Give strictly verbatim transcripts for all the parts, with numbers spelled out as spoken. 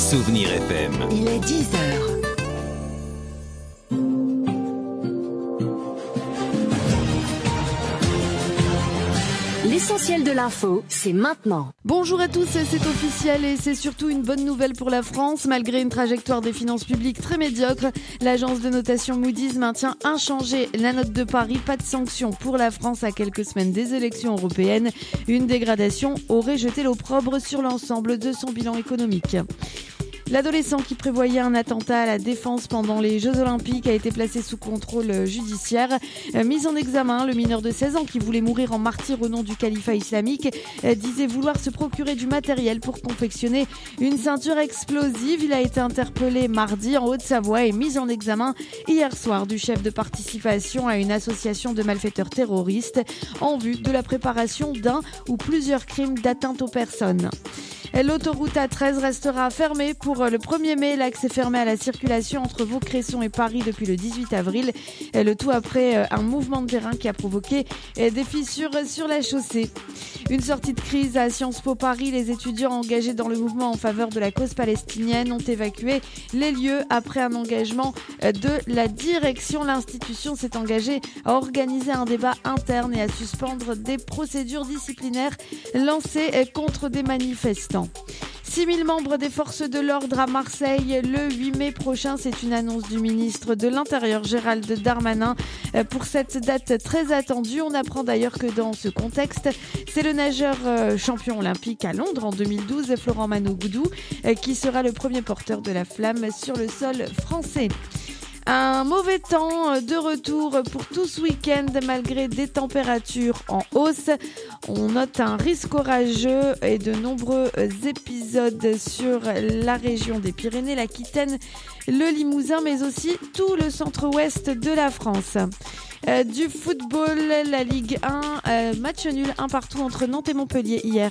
Souvenir F M. Il est dix heures. L'essentiel de l'info, c'est maintenant. Bonjour à tous, c'est officiel et c'est surtout une bonne nouvelle pour la France. Malgré une trajectoire des finances publiques très médiocre, l'agence de notation Moody's maintient inchangée la note de Paris. Pas de sanctions pour la France à quelques semaines des élections européennes. Une dégradation aurait jeté l'opprobre sur l'ensemble de son bilan économique. L'adolescent qui prévoyait un attentat à la Défense pendant les Jeux Olympiques a été placé sous contrôle judiciaire. Mis en examen, le mineur de seize ans qui voulait mourir en martyr au nom du califat islamique disait vouloir se procurer du matériel pour confectionner une ceinture explosive. Il a été interpellé mardi en Haute-Savoie et mis en examen hier soir du chef de participation à une association de malfaiteurs terroristes en vue de la préparation d'un ou plusieurs crimes d'atteinte aux personnes. L'autoroute A treize restera fermée pour le premier mai. L'axe est fermé à la circulation entre Vaucresson et Paris depuis le dix-huit avril. Le tout après un mouvement de terrain qui a provoqué des fissures sur la chaussée. Une sortie de crise à Sciences Po Paris. Les étudiants engagés dans le mouvement en faveur de la cause palestinienne ont évacué les lieux après un engagement de la direction. L'institution s'est engagée à organiser un débat interne et à suspendre des procédures disciplinaires lancées contre des manifestants. six mille membres des forces de l'ordre à Marseille le huit mai prochain. C'est une annonce du ministre de l'Intérieur Gérald Darmanin pour cette date très attendue. On apprend d'ailleurs que dans ce contexte, c'est le nageur champion olympique à Londres en deux mille douze, Florent Manogoudou, qui sera le premier porteur de la flamme sur le sol français. Un mauvais temps de retour pour tout ce week-end malgré des températures en hausse. On note un risque orageux et de nombreux épisodes sur la région des Pyrénées, l'Aquitaine, le Limousin, mais aussi tout le centre-ouest de la France. Euh, du football, la Ligue un, euh, match nul un partout entre Nantes et Montpellier hier.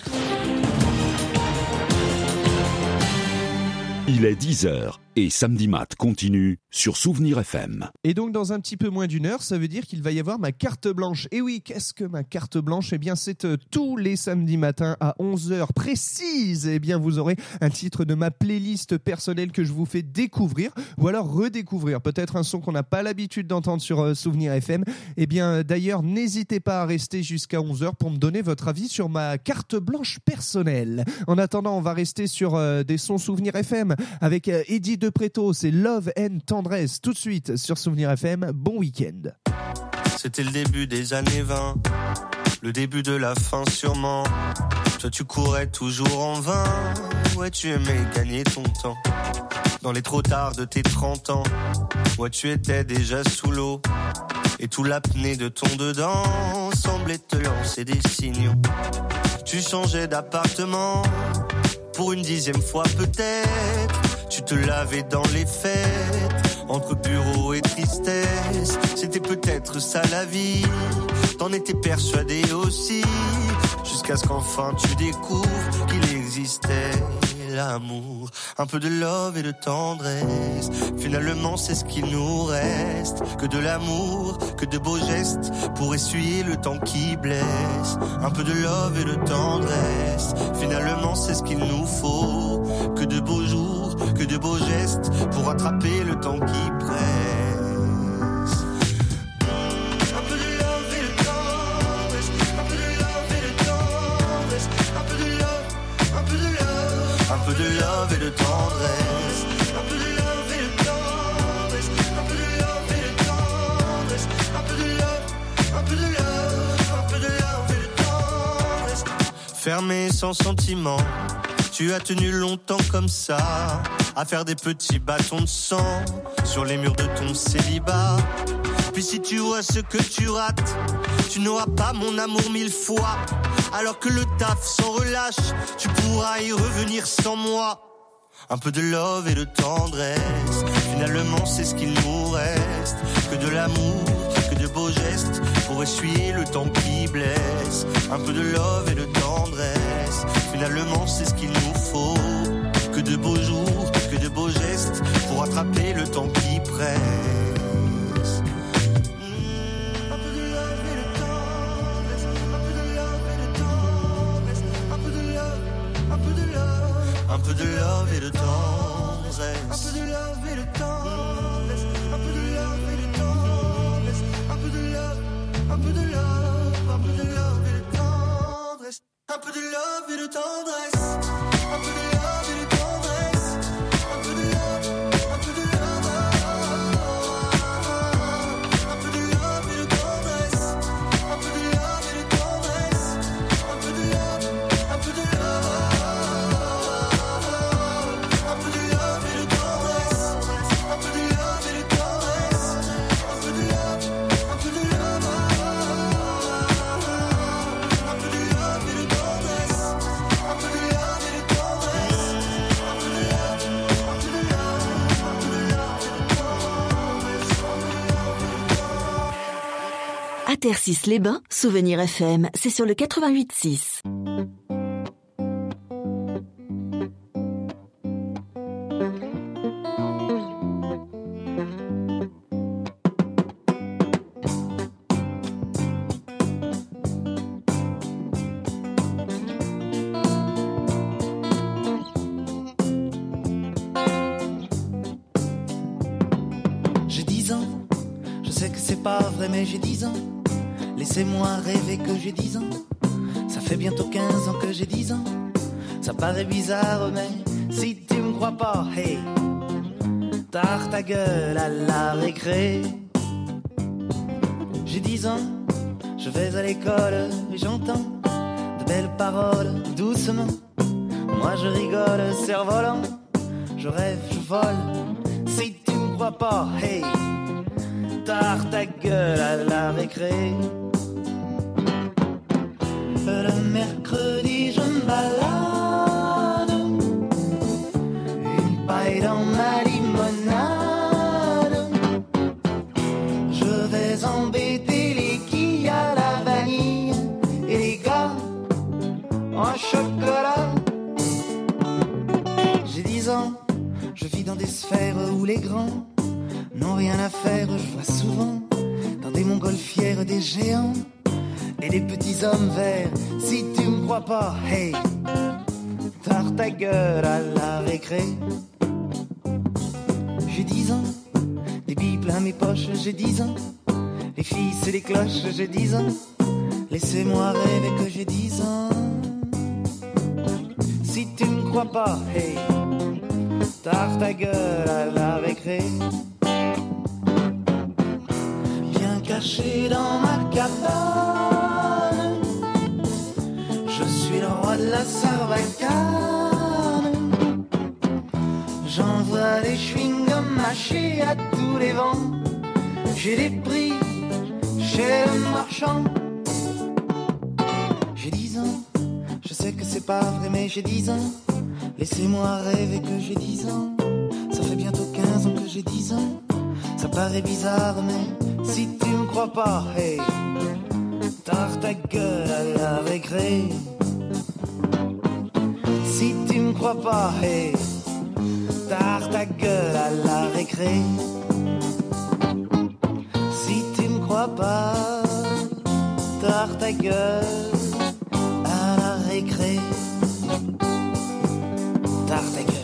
Il est dix heures et Samedi Mat continue sur Souvenir F M. Et donc dans un petit peu moins d'une heure, ça veut dire qu'il va y avoir ma carte blanche. Et oui, qu'est-ce que ma carte blanche ? Eh bien c'est euh, tous les samedis matins à onze heures précises. Eh bien vous aurez un titre de ma playlist personnelle que je vous fais découvrir ou alors redécouvrir. Peut-être un son qu'on n'a pas l'habitude d'entendre sur euh, Souvenir F M. Eh bien d'ailleurs, n'hésitez pas à rester jusqu'à onze heures pour me donner votre avis sur ma carte blanche personnelle. En attendant, on va rester sur euh, des sons Souvenir F M avec euh, Eddie De Pretto, c'est Love and Tendresse tout de suite sur Souvenir F M. Bon week-end. C'était le début des années vingt, le début de la fin sûrement. Toi tu courais toujours en vain, ouais tu aimais gagner ton temps. Dans les trop tard de tes trente ans, ouais tu étais déjà sous l'eau. Et tout l'apnée de ton dedans semblait te lancer des signaux. Tu changeais d'appartement, pour une dixième fois peut-être. Tu te lavais dans les fêtes, entre bureau et tristesse. C'était peut-être ça la vie, t'en étais persuadé aussi. Jusqu'à ce qu'enfin tu découvres qu'il existait l'amour. Un peu de love et de tendresse, finalement c'est ce qu'il nous reste. Que de l'amour, que de beaux gestes, pour essuyer le temps qui blesse. Un peu de love et de tendresse, finalement c'est ce qu'il nous faut. Que de beaux jours, que de beaux gestes, pour rattraper le temps qui presse. Un peu de love et de tendresse, un peu de love et de tendresse, un peu de love, un peu de love, un peu de love et de tendresse, un peu de love et de tendresse, un peu de love et de tendresse, un peu de love, un peu de love, un peu de love et de tendresse. Fermé sans sentiment, tu as tenu longtemps comme ça, à faire des petits bâtons de sang sur les murs de ton célibat. Puis si tu vois ce que tu rates, tu n'auras pas mon amour mille fois. Alors que le taf s'en relâche, tu pourras y revenir sans moi. Un peu de love et de tendresse, finalement c'est ce qu'il nous reste. Que de l'amour, que de beaux gestes, pour essuyer le temps qui blesse. Un peu de love et de tendresse, finalement c'est ce qu'il nous faut. Que de beaux jours, que de beaux gestes, pour attraper le temps qui presse. Mmh. Un peu de love et de tendresse, un peu de love et de tendresse, un peu de love, un peu de love, un peu de love et de tendresse. Un peu de love et de tendresse. Un peu de love et de tendresse. Un peu de love, un peu de love, un peu de love et de tendresse. Un peu de love et de tendresse. Un peu de love et de tendresse. Un peu de love, un peu de love. Un peu de love et de tendresse. Un peu de love et de tendresse. Un peu de love, un peu de love. Un peu de love et de tendresse. Un peu de love et de tendresse. Un peu de love, un peu de love. Un peu de love et de tendresse. Un peu de love et de tendresse. Un peu de love, un peu de love. Un peu de love et de tendresse. À Tercis-les-Bains, Souvenir F M, c'est sur le quatre-vingt-huit six. J'ai dix ans, je sais que c'est pas vrai mais j'ai dix ans. Laissez-moi rêver que j'ai dix ans. Ça fait bientôt quinze ans que j'ai dix ans. Ça paraît bizarre mais si tu me crois pas, hey, tard ta gueule à la récré. J'ai dix ans, je vais à l'école et j'entends de belles paroles doucement. Moi je rigole, cerf-volant, je rêve, je vole. Si tu me crois pas, hey, tard ta gueule à la récré. Le mercredi je me balade, une paille dans ma limonade. Je vais embêter les quilles à la vanille et les gars en chocolat. J'ai dix ans, je vis dans des sphères où les grands n'ont rien à faire. Je vois souvent dans des montgolfières des géants et des petits hommes verts. Si tu me crois pas, hey, tard ta gueule à la récré. J'ai dix ans, des billes plein mes poches, j'ai dix ans. Les filles c'est les cloches, j'ai dix ans. Laissez-moi rêver que j'ai dix ans. Si tu me crois pas, hey, tard ta gueule à la récré. Bien caché dans ma cabane, je suis le roi de la sarbacane. J'envoie des chewing-gums mâchés à tous les vents. J'ai des prix chez le marchand. J'ai dix ans, je sais que c'est pas vrai mais j'ai dix ans. Laissez-moi rêver que j'ai dix ans. Ça fait bientôt quinze ans que j'ai dix ans. Ça paraît bizarre mais si tu me crois pas, hey, tard ta gueule à la récré. Si tu me crois pas, hey, tard ta gueule à la récré. Si tu me crois pas, tard ta gueule à la récré. Tard ta gueule.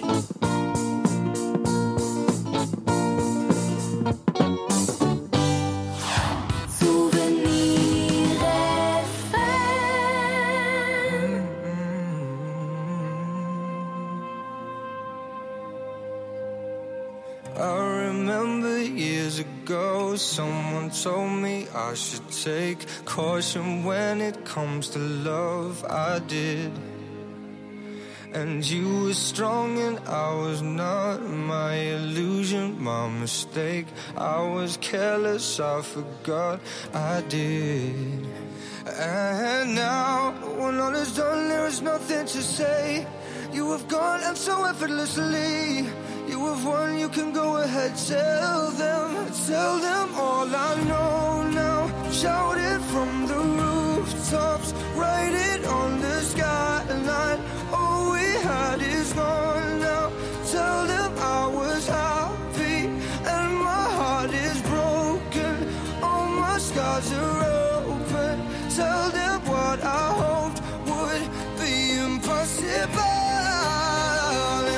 Someone told me I should take caution when it comes to love. I did. And you were strong and I was not. My illusion, my mistake. I was careless, I forgot I did. And now, when all is done, there is nothing to say. You have gone and so effortlessly. You have won, you can go ahead, tell them, tell them all I know now. Shout it from the rooftops, write it on the skyline. All we had is gone now. Tell them I was happy and my heart is broken. All my scars are open. Tell them what I hoped would be impossible.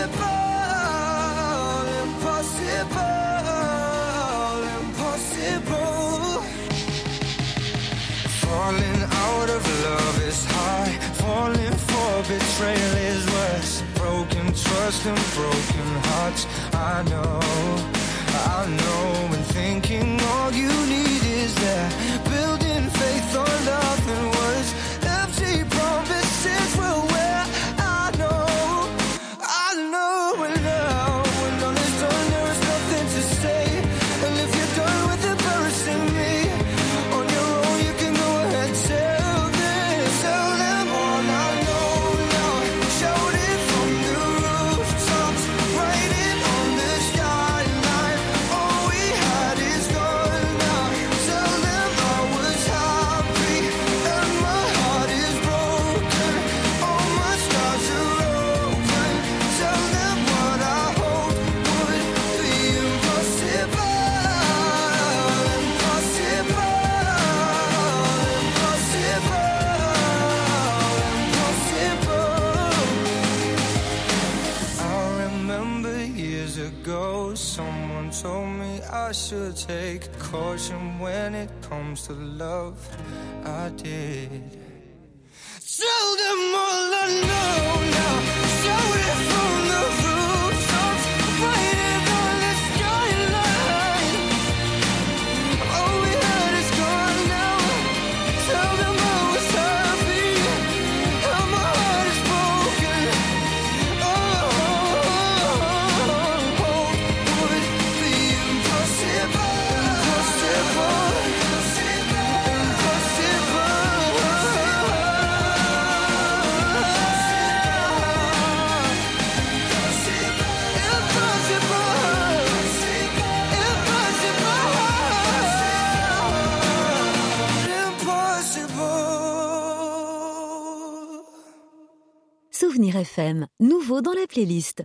impossible. Falling out of love is high, falling for betrayal is worse. Broken trust and broken hearts, I know, I know. And thinking all you need is that, building faith on nothing words. Empty promises will wear, I know, I know. And now, when all is done, there is nothing to say. And if you're done with embarrassing me on your own, you can go ahead, tell them, tell them all I know now. Shout it from the rooftops, write it on the skyline. All we had is gone now. Tell them I was happy and my heart is broken. All my scars are open. Tell them what I hoped would be impossible. Ago, someone told me I should take caution when it comes to love. I did. Tell them all I know now. Shout it from the rooftops, write it on the skyline. All we had is gone now. Tell them I was happy and my heart is broken. Oh, Souvenir F M, nouveau dans la playlist.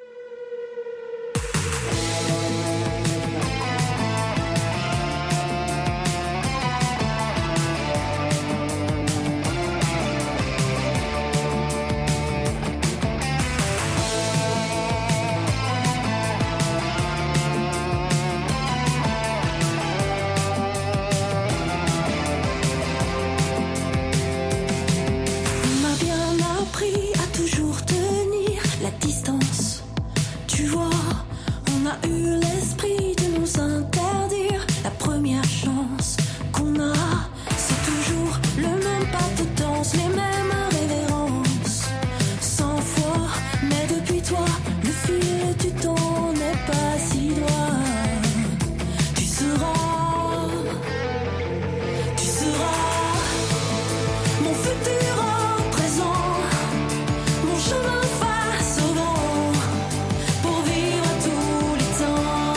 On m'a bien appris à toujours tenir la distance. Tu vois, on a eu l'esprit de nous interdire. La première chance qu'on a, c'est toujours le même pas de danse, les mêmes révérences. Cent fois, mais depuis toi, le fil du temps n'est pas si loin. Tu seras, tu seras mon futur en présent, mon chemin face au vent, pour vivre tous les temps.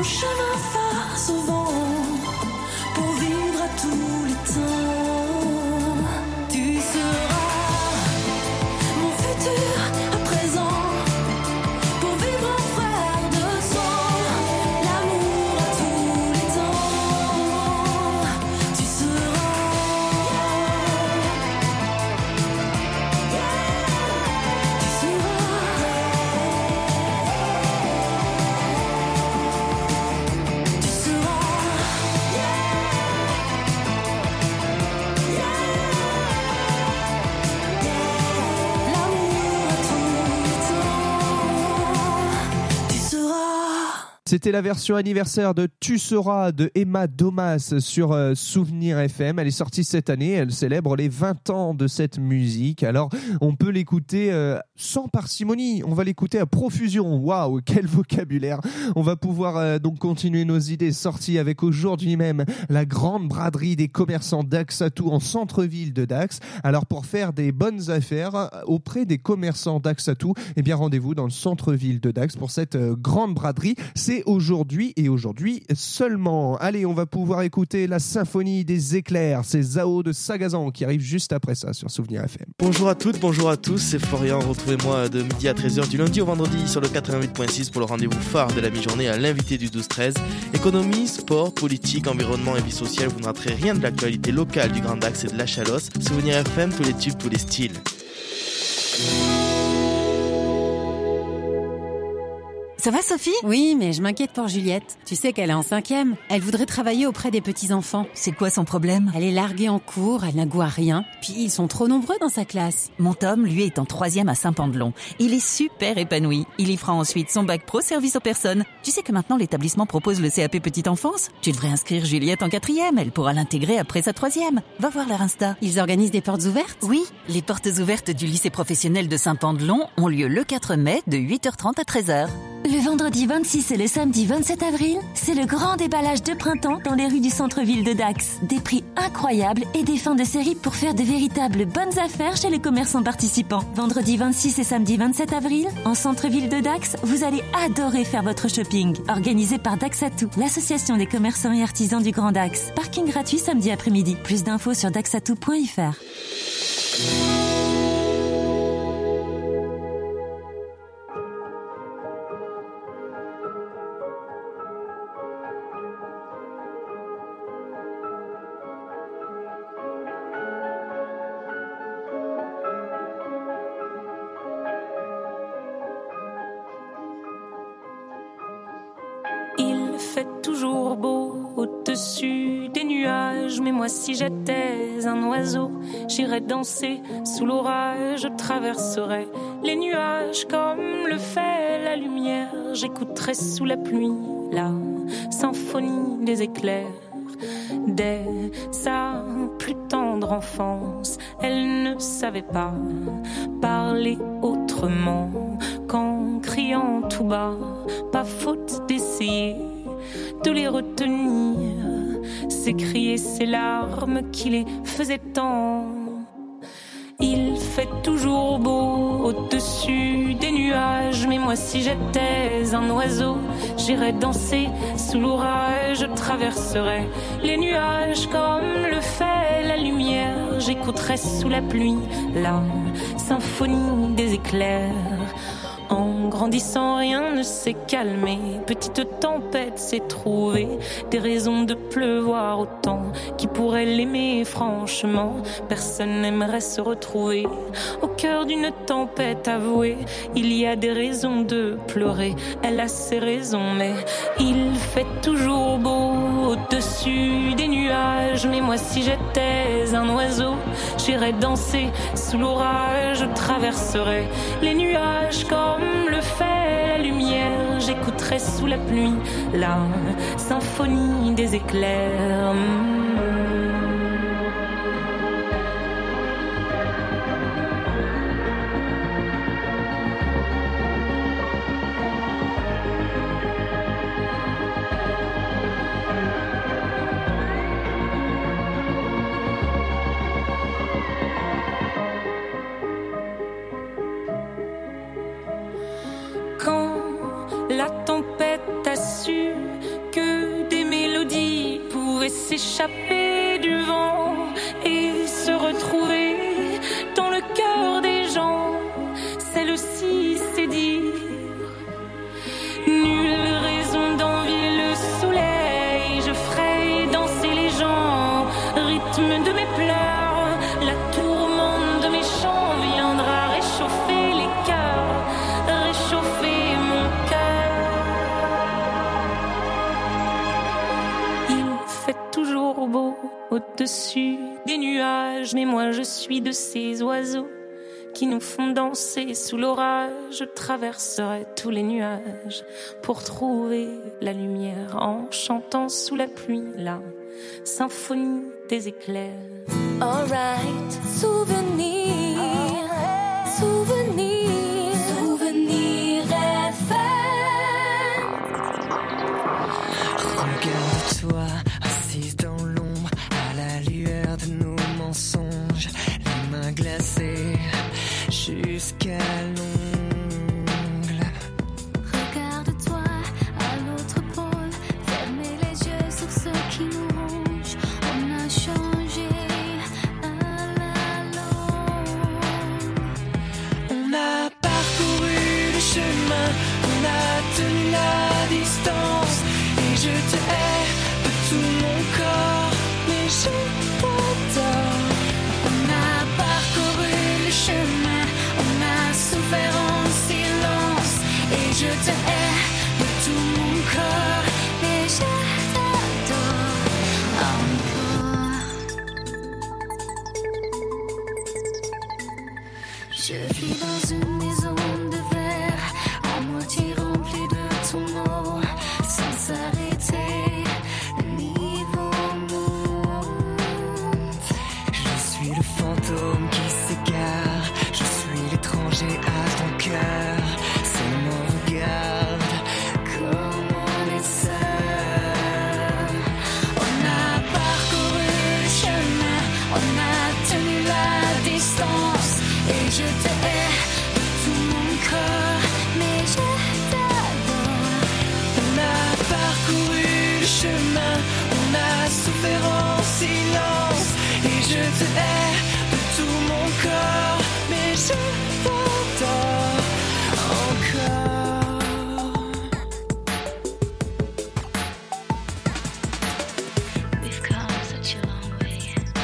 chemin face au vent, pour vivre à tous les temps. Tu seras mon futur à présent, pour vivre en frère de sang, l'amour à tous les temps. Tu seras, tu seras, tu seras. C'était la version anniversaire de Tu seras de Emma Domas sur euh, Souvenir F M. Elle est sortie cette année, elle célèbre les vingt ans de cette musique. Alors, on peut l'écouter euh, sans parcimonie, on va l'écouter à profusion. Waouh, quel vocabulaire. On va pouvoir euh, donc continuer nos idées sorties avec aujourd'hui même la grande braderie des commerçants d'Axatou en centre-ville de Dax. Alors, pour faire des bonnes affaires auprès des commerçants d'Axatou, eh bien, rendez-vous dans le centre-ville de Dax pour cette euh, grande braderie. C'est aujourd'hui et aujourd'hui seulement. Allez, on va pouvoir écouter la symphonie des éclairs. C'est Zao de Sagazan qui arrive juste après ça sur Souvenir F M. Bonjour à toutes, bonjour à tous, c'est Florian. Retrouvez-moi de midi à treize heures du lundi au vendredi sur le quatre-vingt-huit virgule six pour le rendez-vous phare de la mi-journée à l'invité du douze treize. Économie, sport, politique, environnement et vie sociale, vous ne raterez rien de l'actualité locale du Grand Dax et de la Chalosse. Souvenir F M, tous les tubes, tous les styles. Ça va Sophie ? Oui, mais je m'inquiète pour Juliette. Tu sais qu'elle est en cinquième. Elle voudrait travailler auprès des petits-enfants. C'est quoi son problème ? Elle est larguée en cours, elle n'a goût à rien. Puis ils sont trop nombreux dans sa classe. Mon Tom, lui, est en troisième à Saint-Pandelon. Il est super épanoui. Il y fera ensuite son bac pro service aux personnes. Tu sais que maintenant l'établissement propose le C A P Petite Enfance ? Tu devrais inscrire Juliette en quatrième. Elle pourra l'intégrer après sa troisième. Va voir leur Insta. Ils organisent des portes ouvertes ? Oui, les portes ouvertes du lycée professionnel de Saint-Pandelon ont lieu le quatre mai de huit heures trente à treize heures. Le vendredi vingt-six et le samedi vingt-sept avril, c'est le grand déballage de printemps dans les rues du centre-ville de Dax. Des prix incroyables et des fins de série pour faire de véritables bonnes affaires chez les commerçants participants. Vendredi vingt-six et samedi vingt-sept avril, en centre-ville de Dax, vous allez adorer faire votre shopping. Organisé par Daxatou, l'association des commerçants et artisans du Grand Dax. Parking gratuit samedi après-midi. Plus d'infos sur daxatou point f r. Il fait toujours beau au-dessus des nuages, mais moi si j'étais un oiseau, j'irais danser sous l'orage, je traverserais les nuages comme le fait la lumière, j'écouterais sous la pluie la symphonie des éclairs. Dès sa plus tendre enfance, elle ne savait pas parler autrement qu'en criant tout bas. Pas faute d'essayer de les retenir, s'écrier ces larmes qui les faisaient tant. Il fait toujours beau au-dessus des nuages, mais moi si j'étais un oiseau, j'irais danser sous l'orage, je traverserais les nuages comme le fait la lumière, j'écouterais sous la pluie la symphonie des éclairs. En grandissant, rien ne s'est calmé. Petite tempête s'est trouvée. Des raisons de pleuvoir autant. Qui pourrait l'aimer franchement? Personne n'aimerait se retrouver au cœur d'une tempête avouée. Il y a des raisons de pleurer. Elle a ses raisons, mais il fait toujours beau au-dessus des nuages. Mais moi, si j'étais un oiseau, j'irais danser sous l'orage. Je traverserais les nuages comme le fait la lumière, j'écouterai sous la pluie la symphonie des éclairs. s'échapper du vent et se retrouver dans le cœur des gens. Celle-ci, c'est dire nulle raison d'envier le soleil. Je ferai danser les gens, rythme de mes pleurs. La tourmente de mes chants viendra réchauffer les cœurs, réchauffer mon cœur. Il fait toujours beau au-dessus des nuages, mais moi je suis de ces oiseaux qui nous font danser sous l'orage. Je traverserai tous les nuages pour trouver la lumière en chantant sous la pluie la symphonie des éclairs. Alright, souvenir, souvenir, souvenir F M. Regarde-toi, assise dans l'ombre, à la lueur de nos mensonges, les mains glacées jusqu'à l'ongle. Regarde-toi à l'autre pôle, fermez les yeux sur ce qui nous ronge. On a changé à la longue. On a parcouru le chemin, on a tenu la distance. Et je te hais de tout mon corps, mais je t'adore. On a parcouru le chemin, on a souffert en silence. Et je te hais de tout mon corps, mais je t'adore encore. Je vis dans une maison de verre, à moitié remplie de ton mot, sans s'arrêter, le niveau monte. Je suis le fantôme qui s'égare, je suis l'étranger à ton cœur. Seulement regarde comme on est seul. On a parcouru le chemin, on a tenu la distance. Et je te hais de tout mon corps, mais je t'adore. On a parcouru le chemin, on a souffert en silence. Et je te hais de tout mon corps, mais je t'adore encore. We've come such a long way.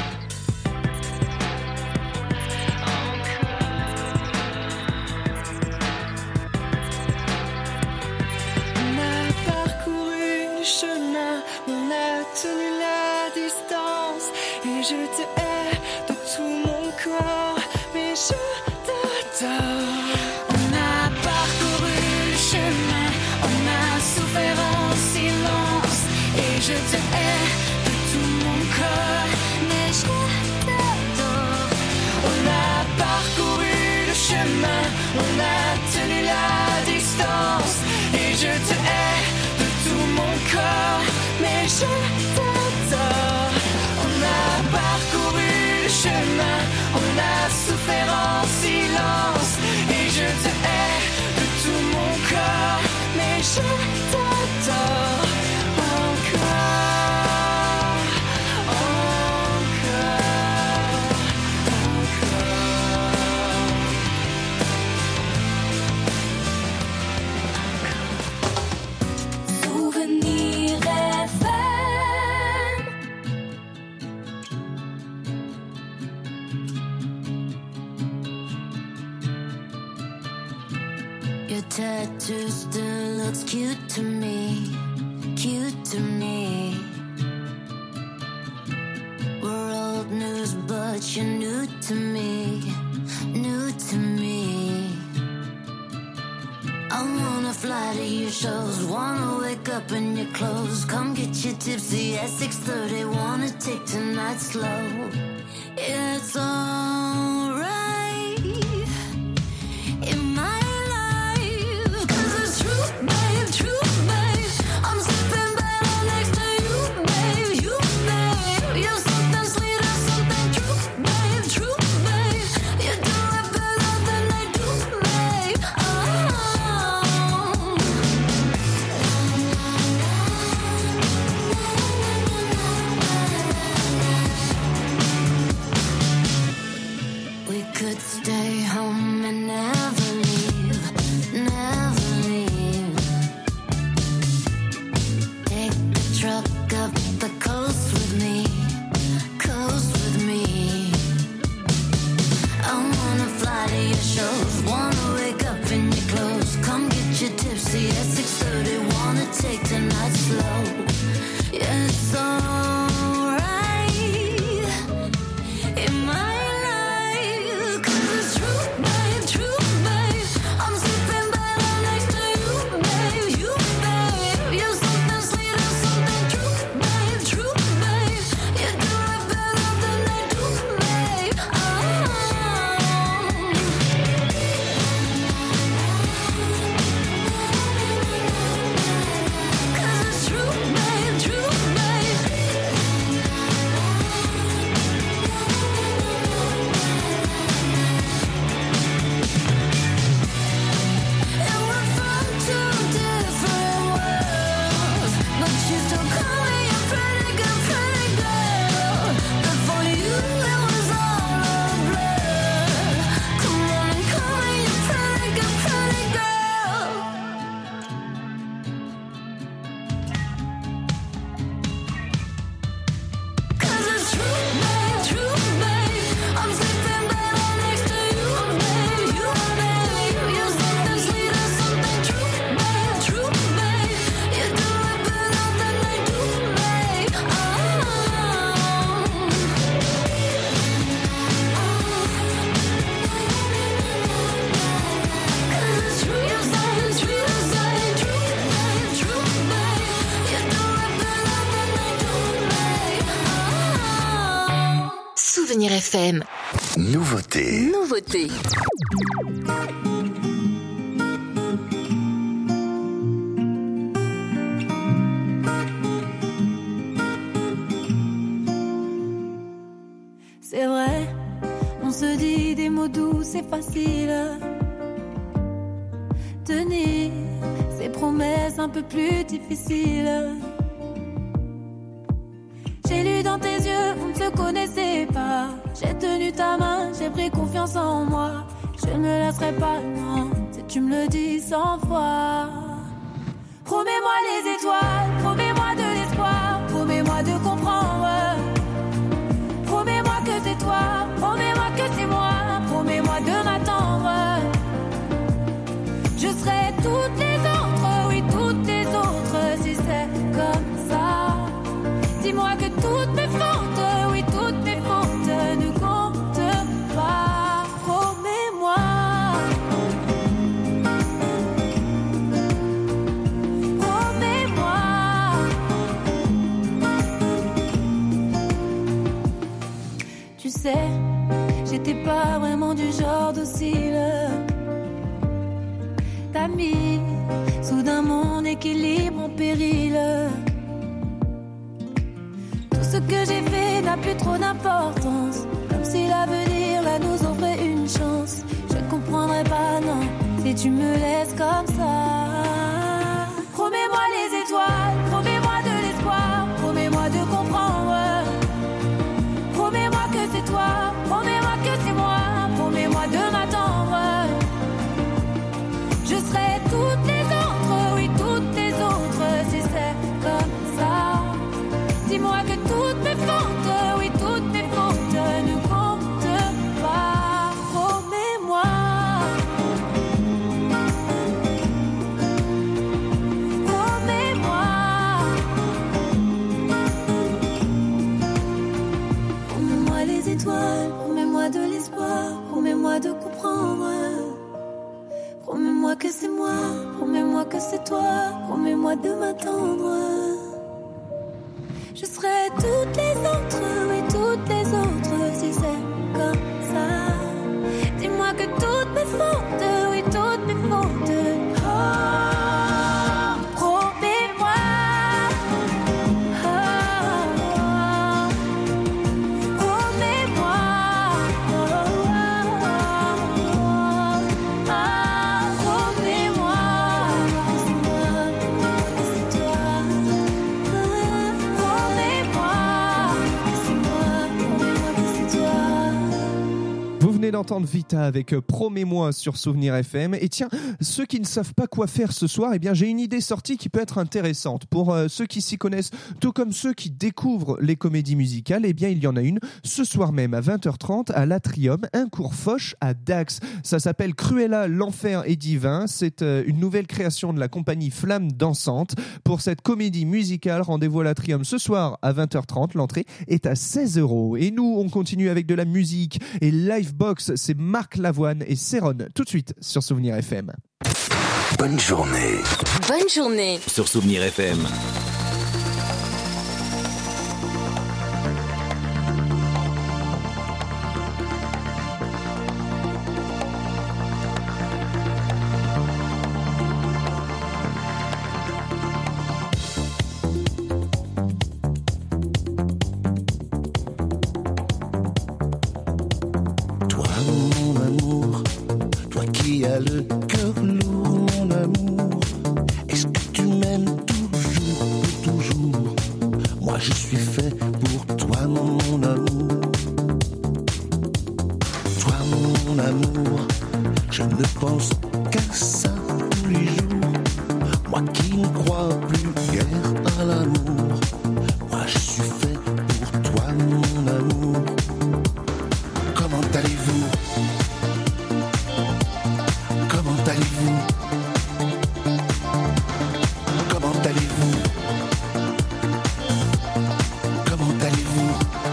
On a parcouru le chemin, on a tenu la distance. Et je te hais de tout mon corps, mais je t'adore. On a parcouru le chemin, on a souffert en silence. Et je te hais de tout mon corps, mais je t'adore. On a parcouru le chemin, on a tenu la distance. Et je te hais de tout mon corps, mais je t'adore. On a parcouru le chemin, on a souffert en silence. Et je te hais de tout mon corps, mais je t'adore encore, encore, encore. Souvenir F M. Your tattoo still looks cute to me, cute to me. We're old news, but you're new to me, new to me. I wanna fly to your shows, wanna wake up in your clothes. Come get you tipsy at six thirty, wanna take tonight slow. It's alright in my life, 'cause it's true, babe, true, babe. I'm sleeping better next to you, babe, you, babe. You're something sweet or something true, babe, true, babe. You do it better than I do, babe. Oh. We could stay home and never leave, never leave. Take the truck up the coast with me, coast with me. I wanna fly to your shows, wanna wake up in your clothes. Come get your tipsy at six thirty, wanna take tonight slow. Yeah, it's alright in my life, 'cause it's true, babe, true, babe. I'm sleeping better next to you, babe, you, babe. You're something sweet and something true, babe, true, babe. You do it better than they do, babe. Oh. 'Cause it's true, babe, true, babe. And we're from two different worlds, but you still call me a pretty good, pretty girl. Before you, it was all a blur. Come on and call me a pretty good, pretty girl. 'Cause it's true, babe, true, babe. I'm sleeping better next to you, babe, you, babe. You're something sweet and something true, babe, true, babe. You do it better than they do, babe. Oh. 'Cause it's true, you're something sweet and something true, babe, true, babe. You do it better than they do, babe. Oh. Souvenir F M. Nouveauté. Nouveauté. C'est vrai, on se dit des mots doux, c'est facile. Tenir ces promesses un peu plus difficiles. J'ai lu dans tes yeux, on ne se connaissait pas. J'ai tenu ta main, j'ai pris confiance en moi. Je ne me lasserai pas, non, si tu me le dis cent fois. Promets-moi les étoiles, promets-moi de l'espoir, promets-moi de comprendre. Promets-moi que c'est toi, promets-moi que c'est moi, promets-moi de m'attendre. Je serai toutes les autres, oui toutes les autres, si c'est comme ça. Dis-moi que toutes mes fautes, oui toutes mes fautes ne comptent pas. Promets-moi. Promets-moi. Tu sais, j'étais pas vraiment du genre docile. T'as mis soudain mon équilibre en péril. Tout ce que j'ai fait n'a plus trop d'importance, comme si l'avenir là nous offrait une chance. Je ne comprendrai pas, non, si tu me laisses comme ça. Promets-moi les étoiles, promets-moi de l'espoir, promets-moi de comprendre. Promets-moi que c'est toi, promets-moi que c'est moi, promets-moi de m'attendre. Je serai toutes les autres, oui toutes les autres, si c'est comme ça. Dis-moi que toutes mes fautes, oui toutes mes fautes ne comptent pas. Promets-moi. Promets-moi. Promets-moi les étoiles, promets-moi de l'espoir, promets-moi de comprendre. Promets-moi que c'est moi, promets-moi que c'est toi, promets-moi de m'attendre. Je serai toutes les autres, oui toutes les autres, si c'est comme ça. Dis-moi que toutes mes fautes, oui toutes mes fautes. Oh, promets-moi. Oh, promets-moi. Oh, oh, promets-moi. C'est moi, c'est toi. Promets-moi, c'est moi, promets-moi que c'est toi. Vous venez d'entendre Vita avec Promets-moi sur Souvenir F M. Et tiens, ceux qui ne savent pas quoi faire ce soir, eh bien, j'ai une idée sortie qui peut être intéressante. Pour euh, ceux qui s'y connaissent, tout comme ceux qui découvrent les comédies musicales, eh bien, il y en a une ce soir même à vingt heures trente à l'Atrium, un cours Foch à Dax. Ça s'appelle Cruella, l'enfer est divin. C'est euh, une nouvelle création de la compagnie Flamme Dansante. Pour cette comédie musicale, rendez-vous à l'Atrium ce soir à vingt heures trente. L'entrée est à seize euros. Et nous, on continue avec de la musique et Livebox, c'est Marc Lavoine et Céron. Tout de suite sur Souvenir F M. Bonne journée. Bonne journée. Sur Souvenir F M. Le cœur lourd, mon amour, est-ce que tu m'aimes toujours, toujours? Moi je suis fait pour toi, mon amour. Toi, mon amour, je ne pense qu'à ça tous les jours. Moi qui ne crois plus guère à l'amour. Moi je suis fait pour toi, mon amour. Comment allez-vous? Comment allez-vous? Comment allez-vous? Comment allez-vous?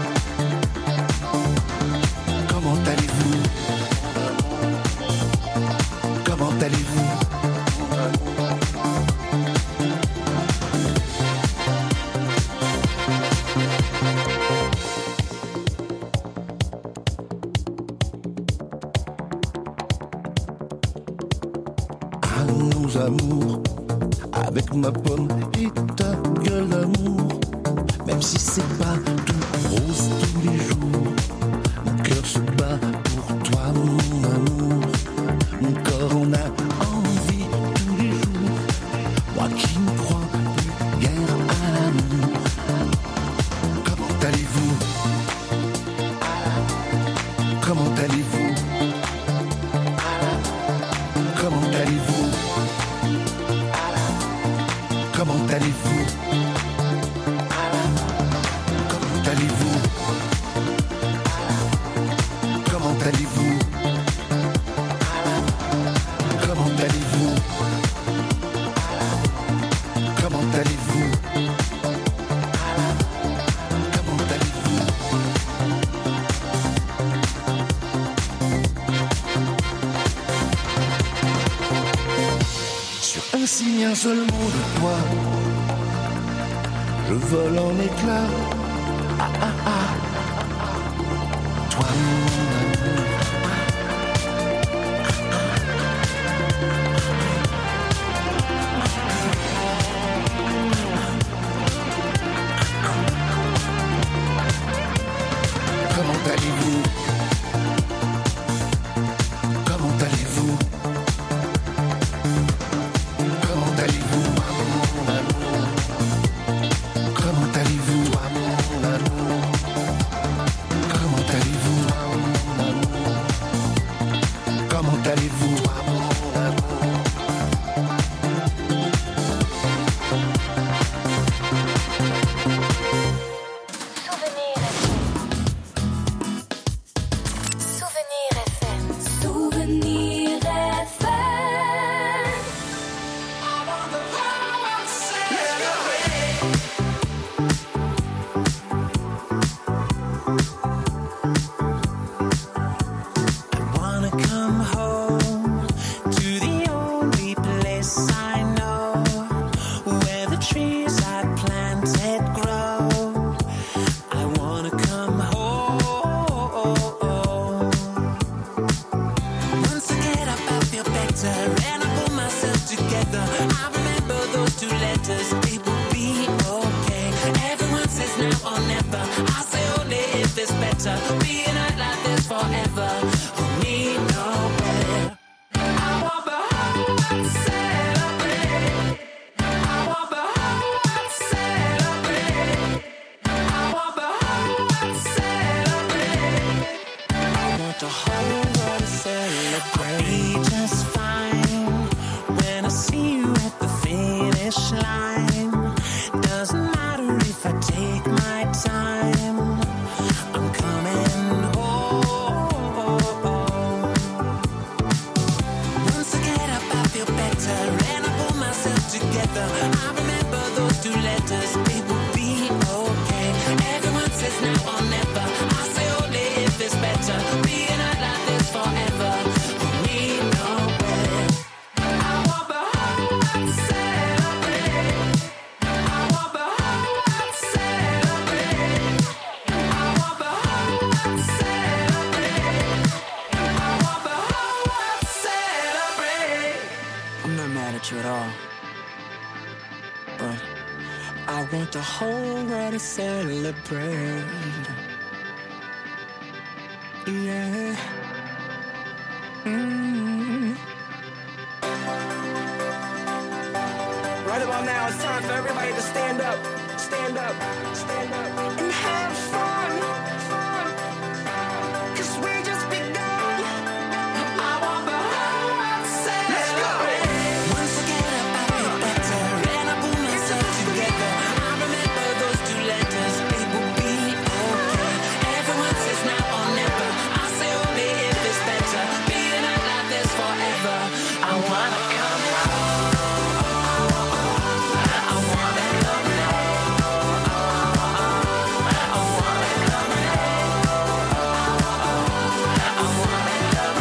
Comment allez-vous? Comment allez-vous? Nos amours, avec ma pomme et ta gueule d'amour. Même si c'est pas tout rose tous les jours, mon cœur se bat pour toi, mon amour. Mon corps en a envie tous les jours. Moi qui ne crois plus guère à l'amour. Comment allez-vous? Comment allez-vous? Comment allez-vous? Comment allez-vous? Comment allez-vous? Comment allez-vous? Comment allez-vous? Comment allez-vous? Comment allez-vous? Sur un signe, un seul mot de toi, je vole en éclats. Ah ah ah. Toi, mon amour. Comment allez-vous? Comment allez-vous? Comment allez-vous, mon amour? Comment allez-vous, toi, mon amour? Comment allez-vous, toi, mon amour? Comment allez-vous, toi, mon amour? Souvenir F M. Souvenir F M. I wanna come home to the only place I know, where the trees I planted grow. I wanna come home. Once I get up, I feel better, and I pull myself together. I remember those two letters, it will be okay. Everyone says now or never. I say only if it's better. Being out like this forever. For me, nowhere. I want the whole world to celebrate. I want the whole world to celebrate. I want the whole world to celebrate. I want the whole celebrate. I'll be just fine when I see you at the finish line. Doesn't matter if I take my time. I'm coming home. Once I get up, I feel better, and I pull myself together. I remember those two letters. It will be okay. Everyone says now or never. I say only if it's better. Being out like this forever. We need nowhere. I want the whole world to celebrate. I want the whole world to celebrate. I want the whole world to celebrate. I want the whole world to celebrate. I'm not mad at you at all, but I want the whole world to celebrate. Yeah. Mm. Right about now, it's time for everybody to stand up, stand up, stand up, and have fun, fun. Cause we just begun. I want the whole world to celebrate. Once I get up, I feel better, and I pull myself together. I remember those two letters. It will be okay. Everyone says now or never. I say only if it's better. Being out like this forever. I wanna come home. I wanna come home. I wanna come home. I wanna come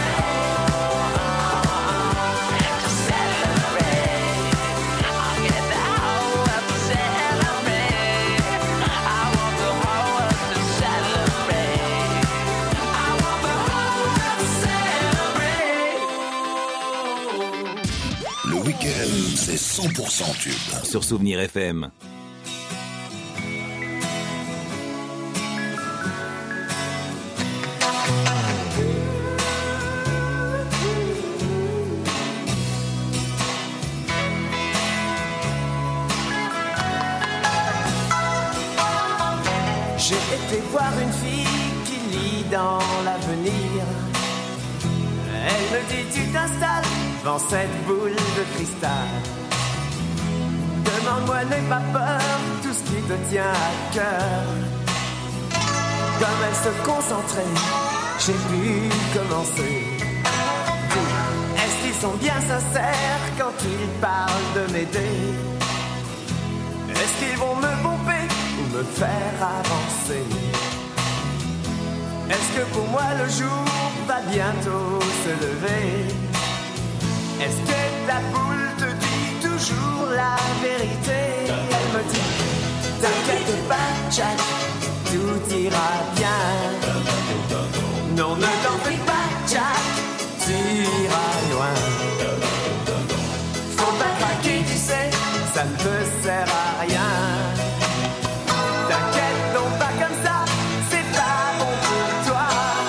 home. To celebrate. I'll get the whole world to celebrate. I want the whole world to celebrate. I want the whole world to celebrate. Le week-end, c'est cent pour cent tube. Sur Souvenir F M. J'ai été voir une fille qui lit dans l'avenir. Elle me dit tu t'installes dans cette boule de cristal. Demande-moi, n'aie pas peur, tout ce qui te tient à cœur. Comme elle se concentrait, j'ai pu commencer. Dis, est-ce qu'ils sont bien sincères quand ils parlent de m'aider? Est-ce qu'ils vont me pomper ou me faire avancer? Est-ce que pour moi le jour va bientôt se lever? Est-ce que ta boule te dit toujours la vérité? Elle me dit, t'inquiète pas Jack, tout ira bien. Non, ne t'en fais pas Jack, tu iras loin. Faut pas craquer, tu sais, ça ne te sert à rien. T'inquiète donc pas comme ça, c'est pas bon pour toi.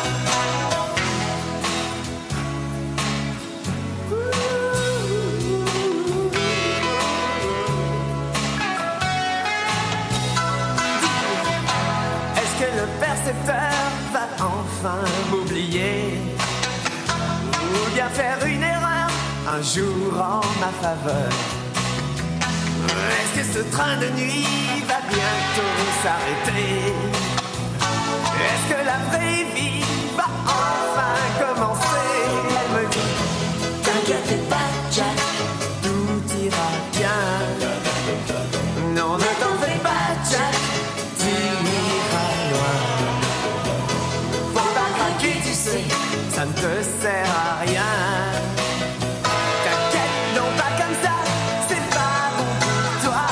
Est-ce que le percepteur va enfin m'oublier? Ou bien faire une erreur un jour en ma faveur? Est-ce que ce train de nuit va bientôt s'arrêter? Est-ce que la vraie vie va enfin commencer? Elle me dit, t'inquiète pas Jack, tout ira bien. Non, ne t'en fais pas Jack, tu iras loin. Faut pas craquer, tu sais, ça ne te sert à rien. T'inquiète non pas comme ça, c'est pas bon pour toi.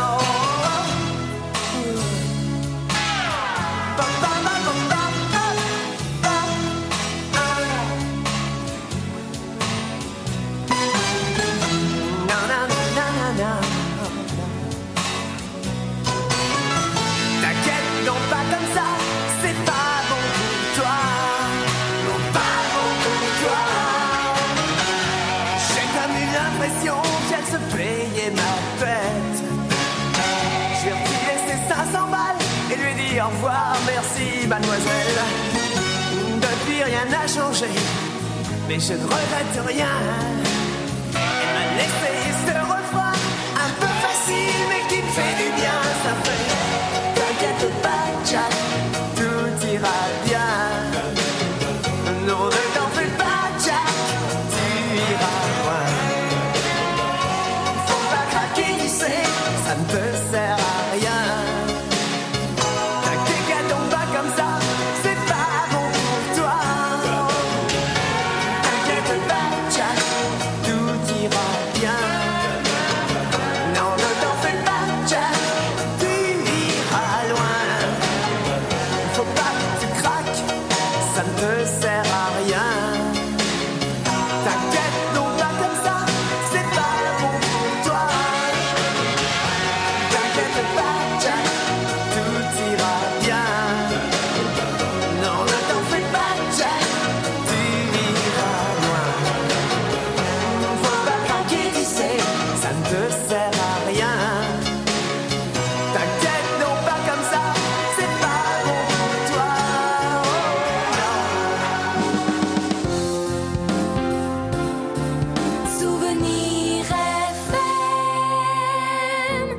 Pa, pa, pa, pa, pa, pa, pa. Na, na, na, na, na. T'inquiète non pas comme ça, c'est pas bon pour toi. Non pas bon pour toi. J'ai comme eu l'impression qu'elle se payait ma tête. Je lui ai retiré ses cinq cents balles et lui ai dit au revoir, merci mademoiselle. Depuis rien n'a changé, mais je ne regrette rien. Elle m'a laissé ce refrain un peu facile mais qui me fait du bien. Ça fait t'inquiète pas Jack, tout ira bien. Non ne t'en fais pas Jack, tu iras loin. Faut pas craquer tu sais, ça ne te sert à rien. T'inquiète qu'à tombe pas comme ça, c'est pas bon pour toi. T'inquiète pas Jack, tout ira bien. Non ne t'en fais pas Jack, tu iras loin. Faut pas que tu craques, ça ne te sert à rien. T'inquiète non pas comme ça, c'est pas bon pour toi. T'inquiète pas Jack, tout ira bien. Non ne t'en fais pas Jack, tu iras loin. Faut pas craquer tu sais, ça ne te sert à rien. T'inquiète non pas comme ça, c'est pas bon pour toi. Souvenir F M.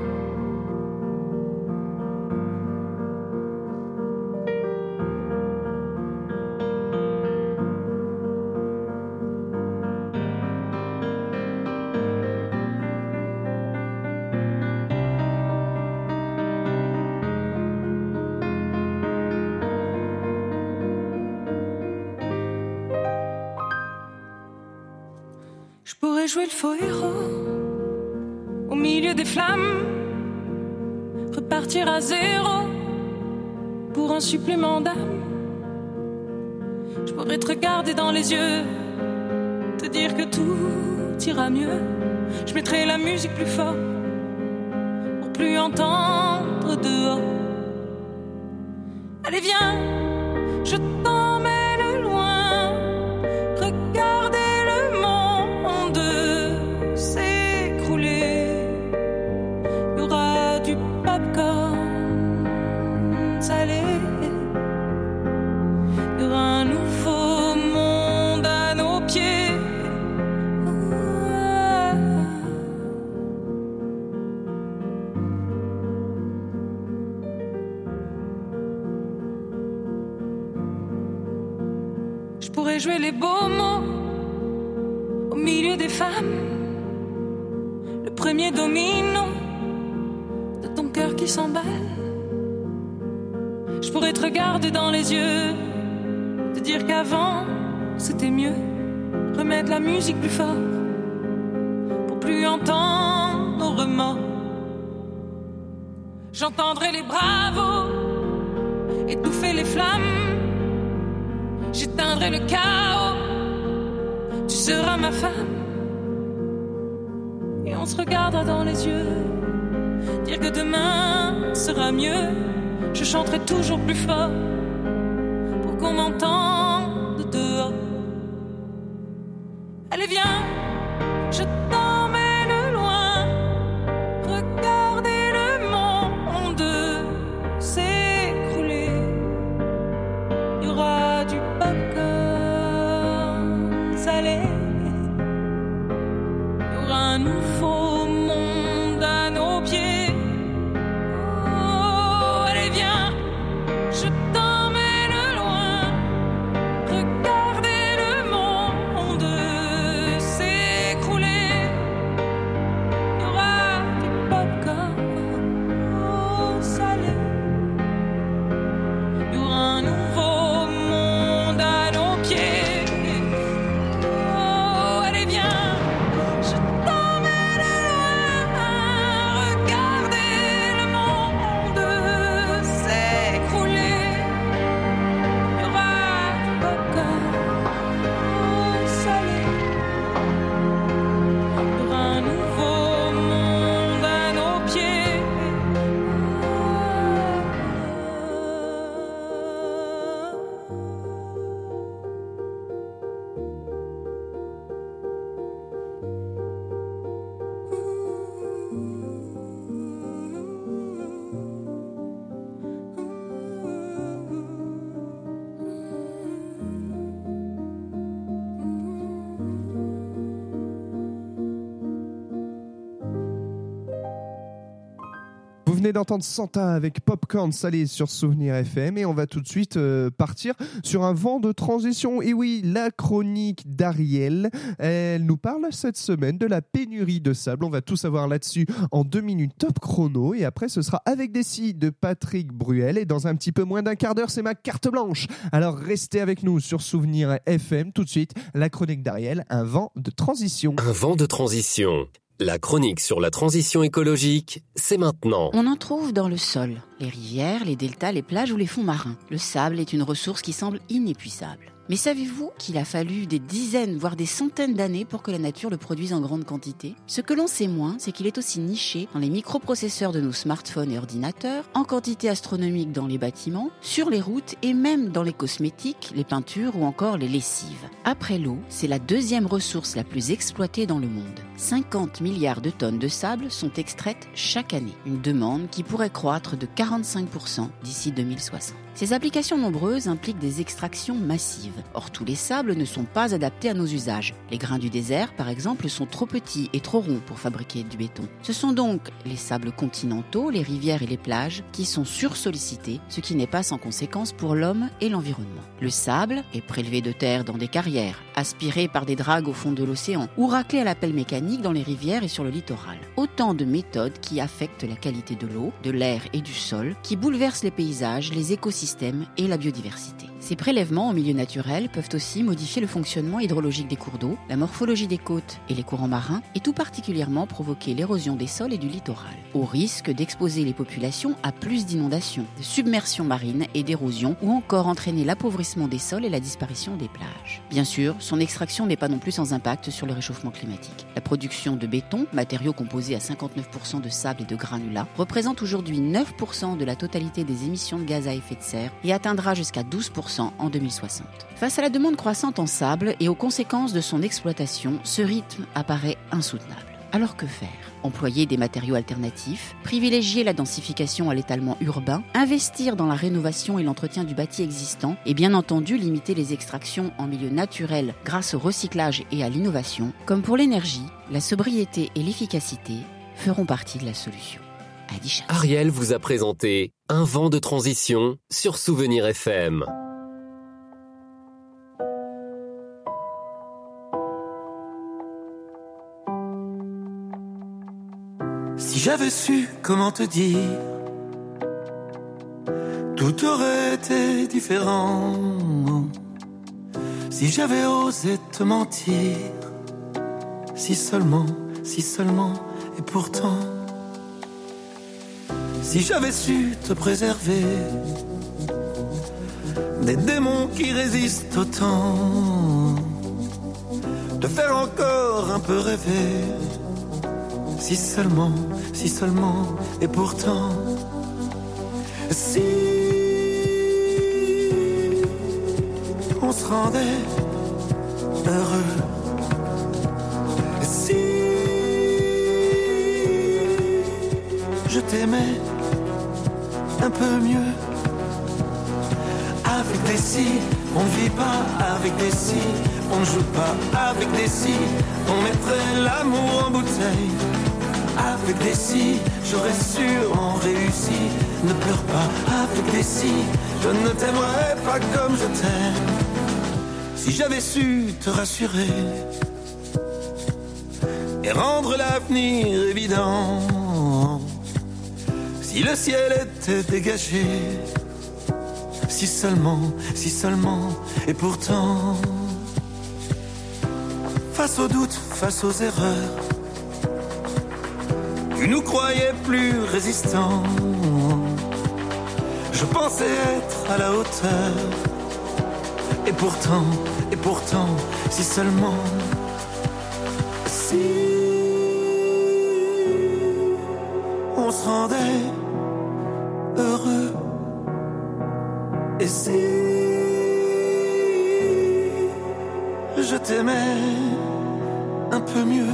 Je pourrais jouer le faux héros au milieu des flammes, repartir à zéro pour un supplément d'âme. Je pourrais te regarder dans les yeux, te dire que tout ira mieux. Je mettrai la musique plus fort pour plus entendre dehors. Allez viens, je t'emmène loin, regardez le monde s'écrouler. Il y aura du popcorn salé, il y aura un nouveau monde à nos pieds. Je pourrais jouer les beaux mots au milieu des femmes, le premier domino de ton cœur qui s'emballe. Je pourrais te regarder dans les yeux, te dire qu'avant c'était mieux, remettre la musique plus fort pour plus entendre nos remords. J'entendrai les bravos étouffer les flammes, j'éteindrai le chaos, tu seras ma femme. Et on se regardera dans les yeux, dire que demain sera mieux. Je chanterai toujours plus fort pour qu'on m'entende dehors. Allez viens, je t'emmène loin, regardez le monde s'écrouler. Il y aura du popcorn salé, il y aura un nouveau monde à nos pieds. Oh, allez viens, je t'emmène loin, regardez le monde s'écrouler. Il y aura du popcorn salé, il y aura un nouveau monde à nos pieds. Oh, venez d'entendre Santa avec Popcorn Salé sur Souvenir F M et on va tout de suite euh, partir sur un vent de transition. Et oui, la chronique d'Ariel, elle nous parle cette semaine de la pénurie de sable. On va tout savoir là-dessus en deux minutes top chrono et après ce sera Avec des si de Patrick Bruel et dans un petit peu moins d'un quart d'heure c'est ma carte blanche. Alors restez avec nous sur Souvenir F M. Tout de suite, la chronique d'Ariel, un vent de transition. Un vent de transition. La chronique sur la transition écologique, c'est maintenant. On en trouve dans le sol, les rivières, les deltas, les plages ou les fonds marins. Le sable est une ressource qui semble inépuisable. Mais savez-vous qu'il a fallu des dizaines, voire des centaines d'années pour que la nature le produise en grande quantité ? Ce que l'on sait moins, c'est qu'il est aussi niché dans les microprocesseurs de nos smartphones et ordinateurs, en quantité astronomique dans les bâtiments, sur les routes et même dans les cosmétiques, les peintures ou encore les lessives. Après l'eau, c'est la deuxième ressource la plus exploitée dans le monde. cinquante milliards de tonnes de sable sont extraites chaque année, une demande qui pourrait croître de quarante-cinq pour cent d'ici deux mille soixante. Ces applications nombreuses impliquent des extractions massives. Or, tous les sables ne sont pas adaptés à nos usages. Les grains du désert, par exemple, sont trop petits et trop ronds pour fabriquer du béton. Ce sont donc les sables continentaux, les rivières et les plages qui sont sursollicités, ce qui n'est pas sans conséquence pour l'homme et l'environnement. Le sable est prélevé de terre dans des carrières, aspiré par des dragues au fond de l'océan ou raclé à la pelle mécanique dans les rivières et sur le littoral. Autant de méthodes qui affectent la qualité de l'eau, de l'air et du sol, qui bouleversent les paysages, les écosystèmes et la biodiversité. Ces prélèvements en milieu naturel peuvent aussi modifier le fonctionnement hydrologique des cours d'eau, la morphologie des côtes et les courants marins, et tout particulièrement provoquer l'érosion des sols et du littoral, au risque d'exposer les populations à plus d'inondations, de submersions marines et d'érosion, ou encore entraîner l'appauvrissement des sols et la disparition des plages. Bien sûr, son extraction n'est pas non plus sans impact sur le réchauffement climatique. La production de béton, matériau composé à cinquante-neuf pour cent de sable et de granulats, représente aujourd'hui neuf pour cent de la totalité des émissions de gaz à effet de serre et atteindra jusqu'à douze pour cent en deux mille soixante. Face à la demande croissante en sable et aux conséquences de son exploitation, ce rythme apparaît insoutenable. Alors que faire ? Employer des matériaux alternatifs, privilégier la densification à l'étalement urbain, investir dans la rénovation et l'entretien du bâti existant et bien entendu limiter les extractions en milieu naturel grâce au recyclage et à l'innovation. Comme pour l'énergie, la sobriété et l'efficacité feront partie de la solution. Adichat. Ariel vous a présenté Un vent de transition sur Souvenir F M. Si j'avais su comment te dire, tout aurait été différent. Si j'avais osé te mentir, si seulement, si seulement, et pourtant. Si j'avais su te préserver des démons qui résistent au temps, te faire encore un peu rêver. Si seulement, si seulement, et pourtant, si on se rendait heureux, si je t'aimais un peu mieux. Avec des si, on ne vit pas. Avec des si, on ne joue pas. Avec des si, on mettrait l'amour en bouteille. Avec des si, j'aurais sûrement réussi. Ne pleure pas, avec des si, je ne t'aimerais pas comme je t'aime. Si j'avais su te rassurer et rendre l'avenir évident, si le ciel était dégagé, si seulement, si seulement, et pourtant, face aux doutes, face aux erreurs, tu nous croyais plus résistants. Je pensais être à la hauteur, et pourtant, et pourtant, si seulement, si on se rendait heureux, et si je t'aimais un peu mieux.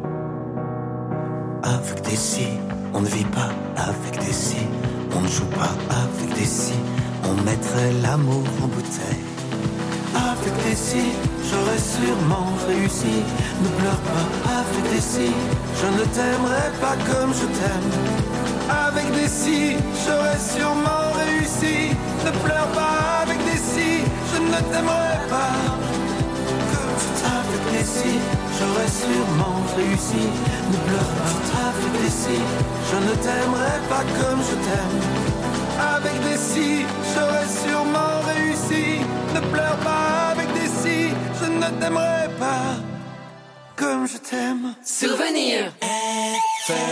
Avec des si, on ne vit pas. Avec des si, on ne joue pas. Avec des si, on mettrait l'amour en bouteille. Avec des si, j'aurais sûrement réussi. Ne pleure pas. Avec des si, je ne t'aimerais pas comme je t'aime. Avec des si, j'aurais sûrement réussi. Ne pleure pas avec des si, je ne t'aimerai pas. Comme je t'avais des si, j'aurais sûrement réussi. Ne pleure pas, je t'avais des si, je ne t'aimerai pas comme je t'aime. Avec des si, j'aurais sûrement réussi. Ne pleure pas avec des si, je ne t'aimerai pas comme je t'aime. Souvenir F M.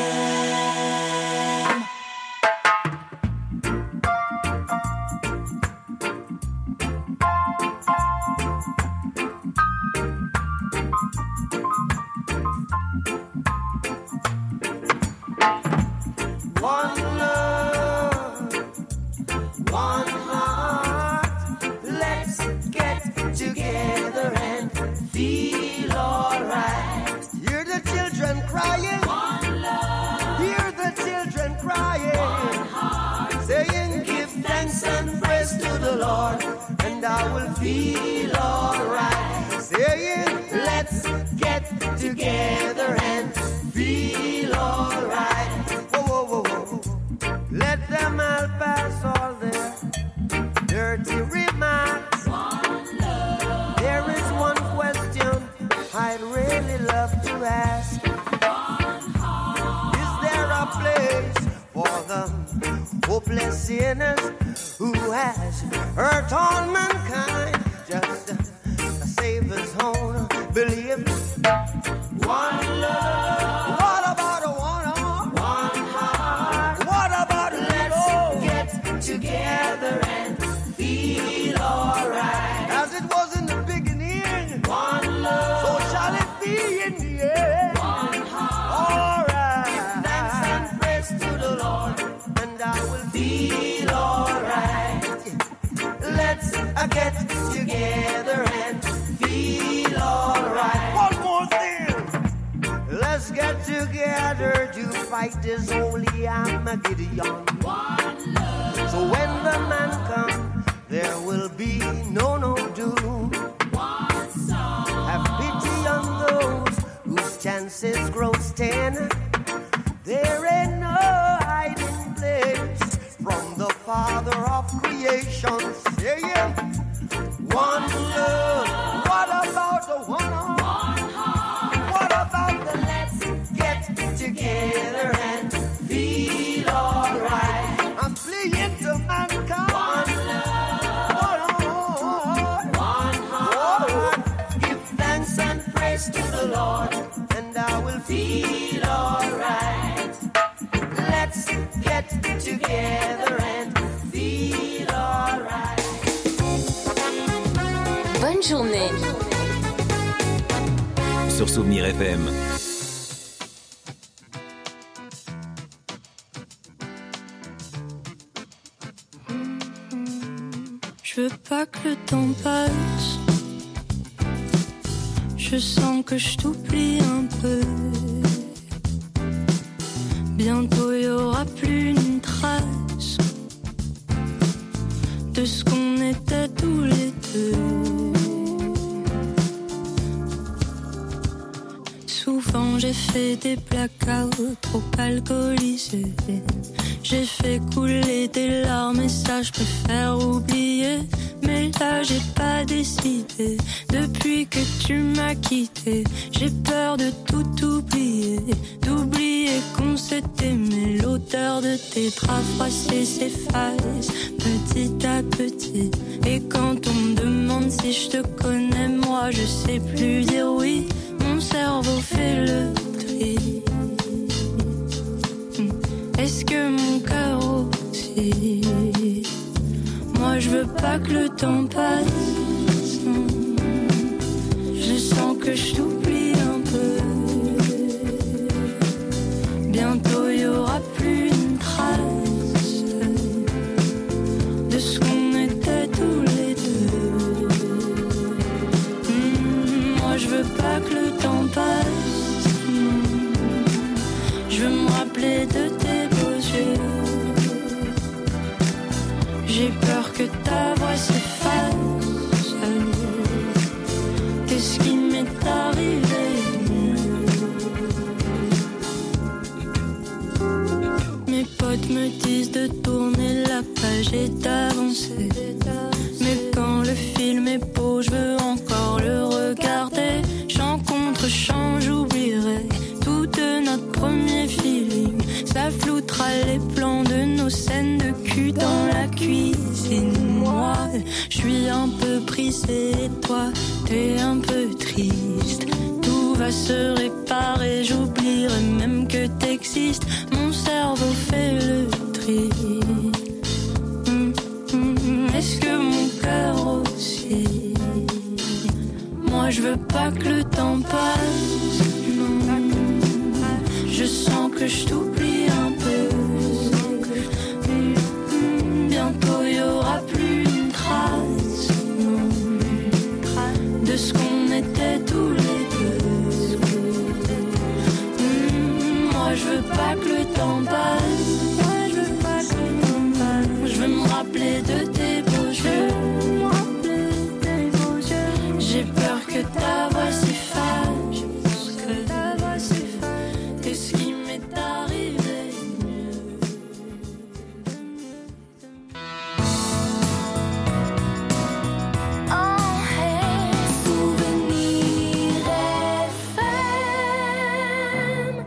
And I will feel alright. Saying, let's get together and feel alright. Whoa, whoa, whoa, whoa. Let them all pass all their dirty remarks. One love. There is one question I'd really love to ask. One heart. Is there a place for the hopeless sinners who has hurt all mankind? Just a Savior's own belief. One love. What about a one heart? One heart. What about let's get together and feel alright? As it was in the beginning. One love. So shall it be in the end. One heart. Alright. Give thanks and praise to the Lord, and I will feel alright. Let's uh, get together and feel alright. One more thing. Let's get together to fight this holy Armageddon. One love. So when the man comes, there will be no, no doom. One song. Have pity on those whose chances grow ten. There ain't no hiding place from the Father of creation. Saying, one love. What about the one heart? One heart. What about the let's get together and feel alright? I'm fleeing to mankind. One love. One heart. One heart. Give thanks and praise to the Lord, and I will feel alright. Let's get together and feel alright. Bonne journée sur Souvenir F M. Je veux pas que le temps passe. Je sens que je t'oublie un peu. Bientôt y aura plus une trace de ce qu'on était tous les deux. Souvent j'ai fait des blackouts trop alcoolisés. J'ai fait couler des larmes et ça je préfère oublier. Mais là j'ai pas décidé. Depuis que tu m'as quitté, j'ai peur de tout oublier. D'oublier qu'on s'est aimé. L'odeur de tes draps froissés s'efface petit à petit. Et quand on me demande si je te connais, moi je sais plus dire oui. Mon cerveau fait le tri. Est-ce que mon cœur aussi? Moi je veux pas que le temps passe. Je sens que je t'oublie un peu. Bientôt y aura plus une trace de ce qu'on était tous les deux. Mmh, moi je veux pas que le temps passe. Je veux me rappeler de tes beaux yeux. J'ai peur que ta voix s'efface. Qu'est-ce qui m'est arrivé? Mes potes de tourner la page et d'avancer. Mais quand le film est beau, je veux encore le regarder. Chant contre chant, j'oublierai tout de notre premier feeling. Ça floutera les plans de nos scènes de cul dans la cuisine. Moi, je suis un peu brisée et toi, t'es un peu triste. Tout va se réparer, j'oublierai même que t'existes. Mon cerveau fait le tri. Hum, hum, est-ce que mon cœur aussi? Moi je veux pas que le temps passe, non. Je sens que je t'oublie un peu. Hum, hum, bientôt y aura plus une trace, non, de ce qu'on était tous les deux. Hum, moi je veux pas que le temps passe. Moi je veux pas que le temps passe. Je veux me rappeler de tes beaux yeux. J'ai peur que ta voix s'efface, que ta voix s'efface. Et ce qui m'est arrivé mieux. Oh hey, Souvenir F M.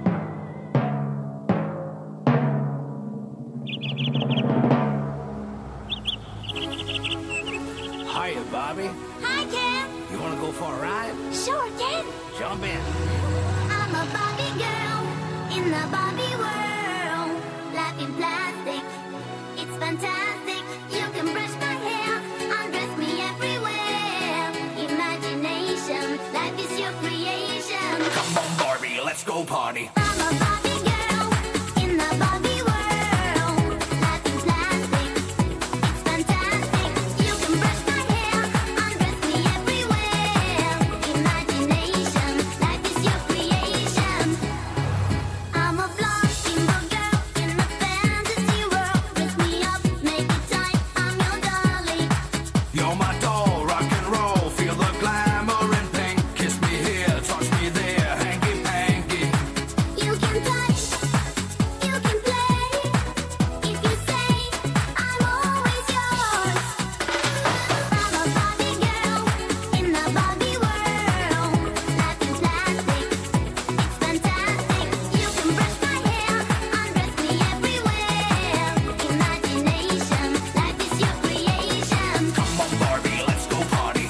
Hiya, Bobby. Hi, Ken. You want to go for a ride? Sure, Ken. Jump in. I'm a Barbie girl in the Barbie world. Life in plastic, it's fantastic. You can brush my hair, undress me everywhere. Imagination, life is your creation. Come on, Barbie, let's go party. I'm a Barbie girl in the Barbie world. Life in plastic, it's fantastic. You can brush my hair, undress me everywhere. Imagination, life is your creation. I'm a blonde single girl in a fantasy world. Dress me up, make it tight, I'm your darling. You're my doll, rock and roll. Feel the glamour and pink. Kiss me here, touch me there, hanky panky. You can touch, you can play. If you say I'm always yours. I'm a Barbie girl in the Barbie world. Life in plastic, it's fantastic. You can brush my hair, undress me everywhere. Imagination, life is your creation. Come on, Barbie, let's go party.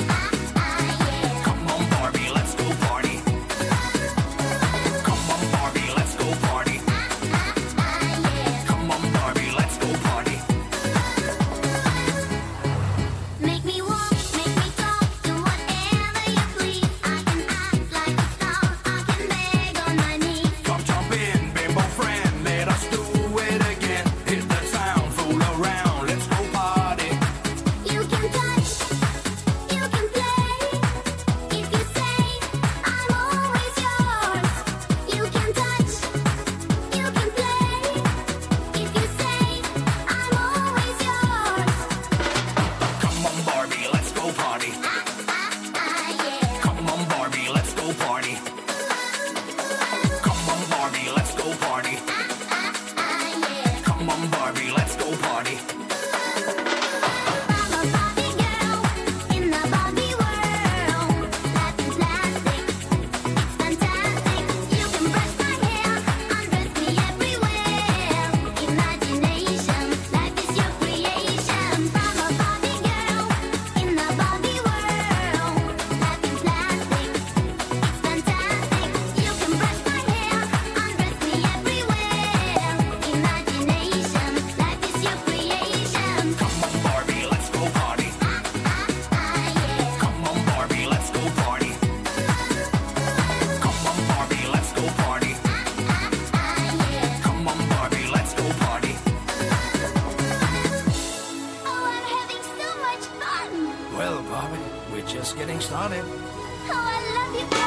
Come on, Barbie, let's go party. Come on, Barbie, let's go party. Come on, Barbie, let's go party. Make me walk, make me talk, do whatever you please. I can act like a star, I can beg on my knees. Come jump in, bimbo friend, let us do it again. Hit the town, fool around, let's go party. You can touch, you can play. If you say I'm always yours. You can touch, you can play. If you say I'm always yours. Come on, Barbie, let's go party. Come on, Barbie, let's go party. Come on, Barbie, let's go party. Come on, Barbie, let's go party. I'm a Barbie girl in the Barbie world. Life in plastic, it's fantastic. You can brush my hair, undress me everywhere. Imagination, life is your creation. I'm a Barbie girl in the Barbie world. Life in plastic, it's fantastic. You can brush my hair, undress me everywhere. Imagination, life is your creation. Come on, Barbie, let's go party. Come on, Barbie, let's go party. Come on, Barbie, let's go party. Come on, Barbie, let's go party. Oh, I'm having so much fun. Well, Barbie, we're just getting started.